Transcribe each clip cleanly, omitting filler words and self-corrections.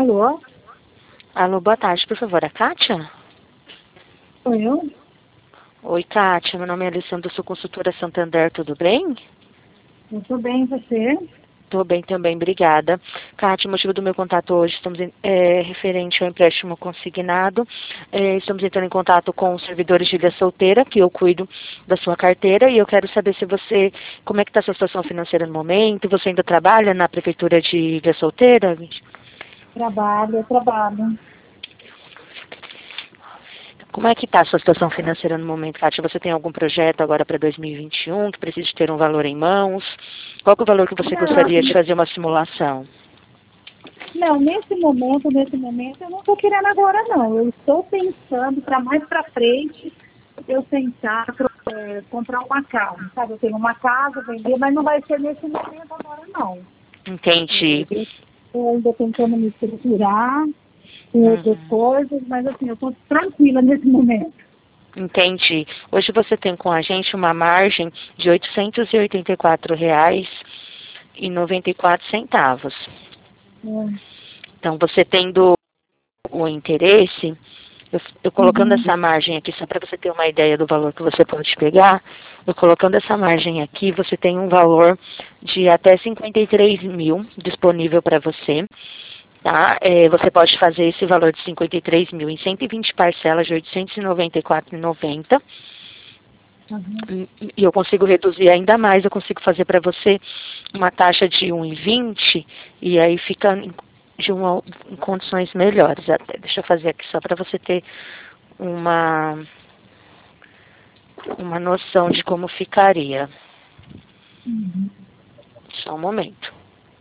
Alô? Alô, boa tarde, por favor, a Kátia? Sou eu? Oi, Kátia, meu nome é Alessandra, sou consultora Santander, tudo bem? Eu tô bem, e você? Estou bem também, obrigada. Kátia, o motivo do meu contato hoje, estamos referente ao empréstimo consignado. Estamos entrando em contato com os servidores de Ilha Solteira, que eu cuido da sua carteira, e eu quero saber se você, como é que está a sua situação financeira no momento, você ainda trabalha na prefeitura de Ilha Solteira? Trabalho. Como é que está a sua situação financeira no momento, Kátia? Você tem algum projeto agora para 2021 que precise ter um valor em mãos? Qual que é o valor que você gostaria de fazer uma simulação? Não, nesse momento, eu não estou querendo agora, não. Eu estou pensando para mais para frente, eu tentar comprar uma casa, sabe? Eu tenho uma casa, vender, mas não vai ser nesse momento agora, não. Entendi. Eu estou ainda tentando me estruturar, outras coisas, mas assim, eu estou tranquila nesse momento. Entendi. Hoje você tem com a gente uma margem de R$ 884,94. Então, você tendo o interesse, eu colocando essa margem aqui, só para você ter uma ideia do valor que você pode pegar, eu colocando essa margem aqui, você tem um valor de até 53 mil disponível para você. Tá? Você pode fazer esse valor de 53 mil em 120 parcelas de R$ 894,90. E eu consigo reduzir ainda mais, eu consigo fazer para você uma taxa de 1,20 e aí fica em condições melhores até. Deixa eu fazer aqui só para você ter uma, uma noção de como ficaria. Só um momento.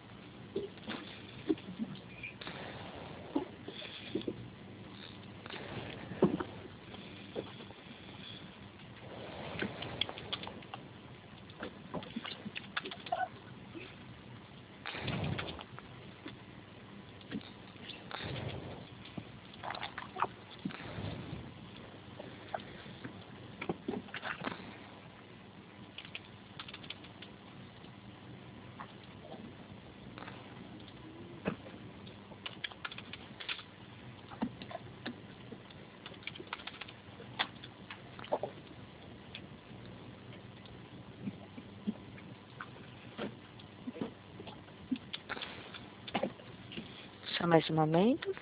Só mais um momento.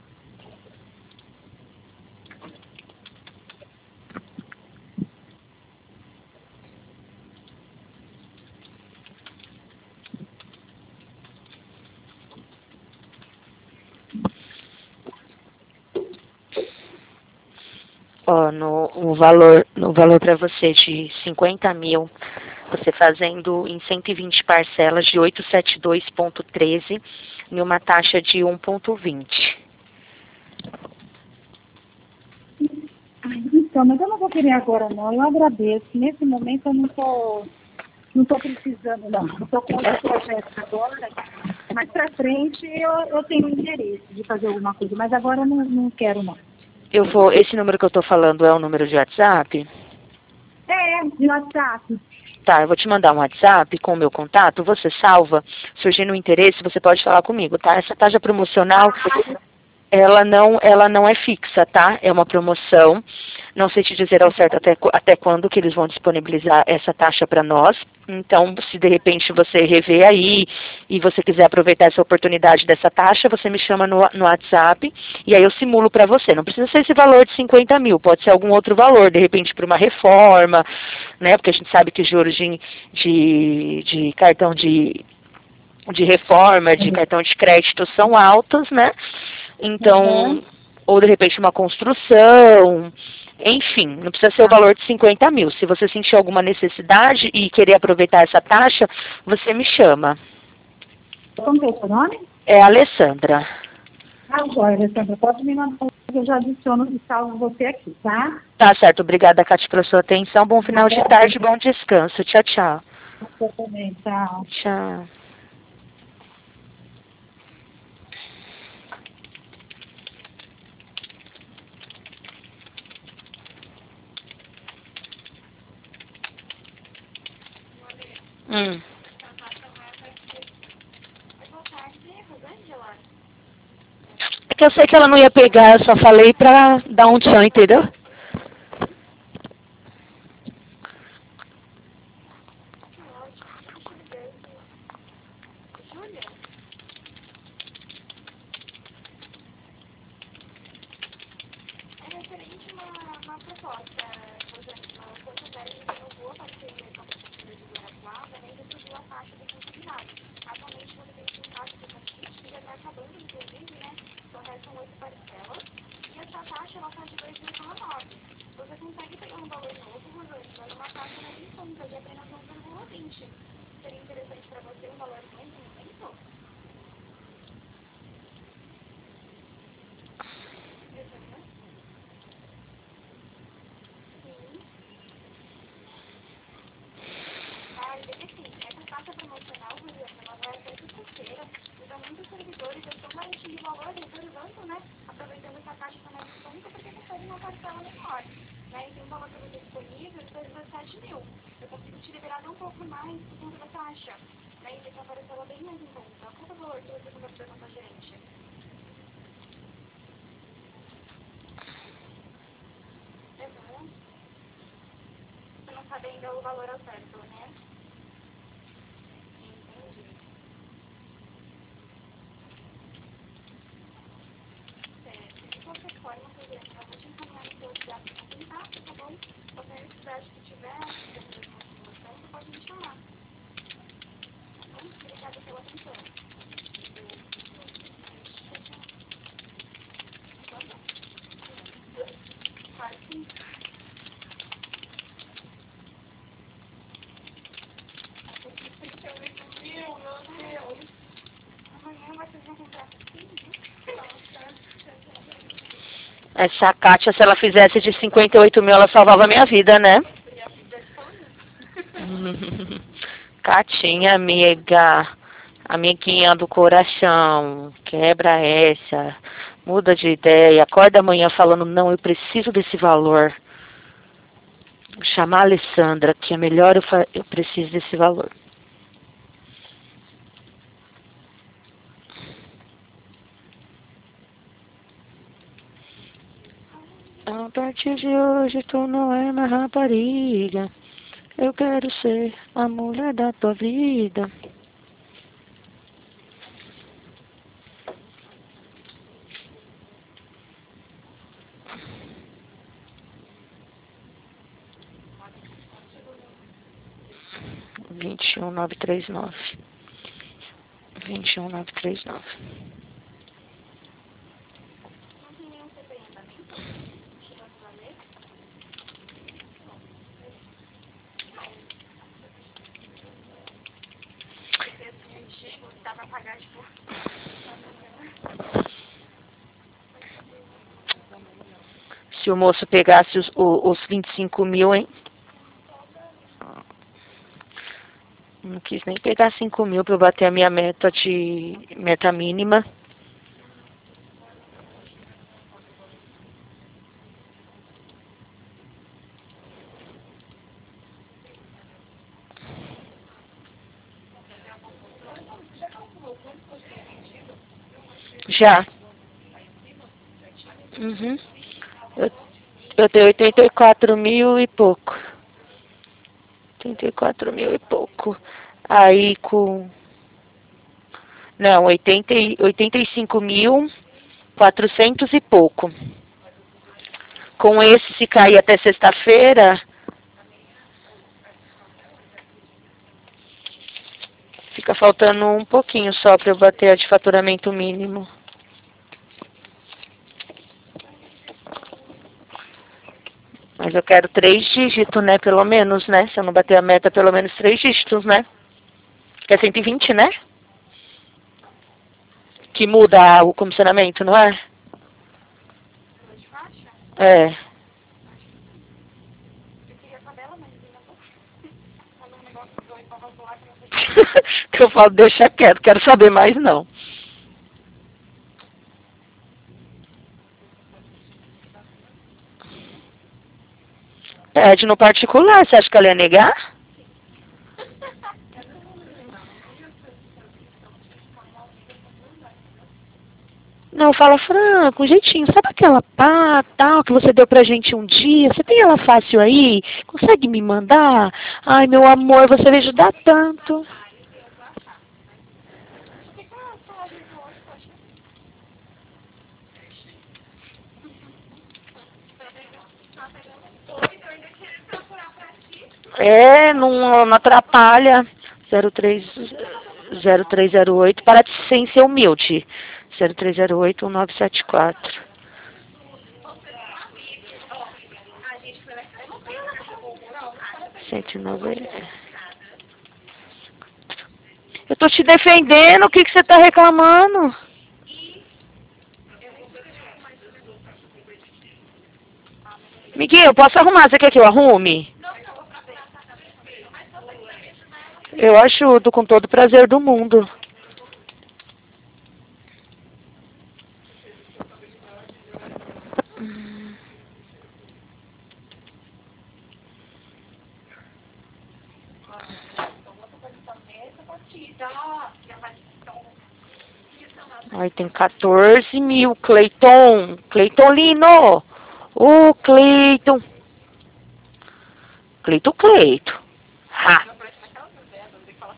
Ó, no valor para você de 50 mil, você fazendo em 120 parcelas de 872,13 em uma taxa de 1,20. Então, mas eu não vou querer agora, não. Eu agradeço. Nesse momento eu não tô precisando, não. Estou com outro projeto agora, mas para frente eu tenho interesse de fazer alguma coisa, mas agora eu não quero, não. Esse número que eu estou falando é o número de WhatsApp? De WhatsApp. Tá, eu vou te mandar um WhatsApp com o meu contato, você salva, surgindo um interesse, você pode falar comigo, tá? Essa taxa promocional, ela não é fixa, tá? É uma promoção. Não sei te dizer ao certo até quando que eles vão disponibilizar essa taxa para nós. Então, se de repente você rever aí e você quiser aproveitar essa oportunidade dessa taxa, você me chama no WhatsApp e aí eu simulo para você. Não precisa ser esse valor de 50 mil, pode ser algum outro valor, de repente para uma reforma, né? Porque a gente sabe que os juros de cartão de reforma, de cartão de crédito são altos, né? Então, ou de repente uma construção, enfim, não precisa ser o valor de 50 mil. Se você sentir alguma necessidade e querer aproveitar essa taxa, você me chama. Como que é o seu nome? É a Alessandra. Agora, Alessandra, pode me mandar, eu já adiciono e salvo você aqui, tá? Tá certo, obrigada, Cátia, pela sua atenção. Bom final de tarde, bom descanso. Tchau, tchau. Você também, tchau. Tchau. Hum. que eu sei que ela não ia pegar, eu só falei pra dar um tchan, entendeu? Essa Kátia, se ela fizesse de 58 mil, ela salvava a minha vida, né? Catinha, amiga, amiguinha do coração, quebra essa, muda de ideia, acorda amanhã falando, não, eu preciso desse valor. Chamar a Alessandra, que é melhor eu preciso desse valor. A partir de hoje tu não é mais rapariga. Eu quero ser a mulher da tua vida. Vinte e um nove três nove. 21939. Se o moço pegasse os 25 mil, hein? Não quis nem pegar 5 mil para eu bater a minha meta mínima. Já. Uhum. Eu tenho 84 mil e pouco. 84 mil e pouco. Aí com... Não, 85 mil, 400 e pouco. Com esse, se cair até sexta-feira, fica faltando um pouquinho só para eu bater a de faturamento mínimo. Mas eu quero 3 dígitos, né? Pelo menos, né? Se eu não bater a meta, pelo menos 3 dígitos, né? Que é 120, né? Que muda o comissionamento, não é? É. Que eu falo, deixa quieto, quero saber mais não. É, de no particular, você acha que ela ia negar? Não, fala, Fran, com jeitinho. Sabe aquela pá, tal, que você deu pra gente um dia? Você tem ela fácil aí? Consegue me mandar? Ai, meu amor, você me ajuda tanto. É, não atrapalha. 0308, para de ser humilde. 0308-1974. 190. Eu tô te defendendo, o que que você tá reclamando? Miguel, eu posso arrumar? Você quer que eu arrume? Eu ajudo com todo o prazer do mundo. Ai, tem 14 mil, Cleiton. Cleiton Lino. Ô, Cleiton. Cleito. Ha.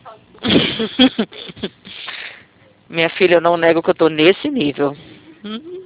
Minha filha, eu não nego que eu tô nesse nível.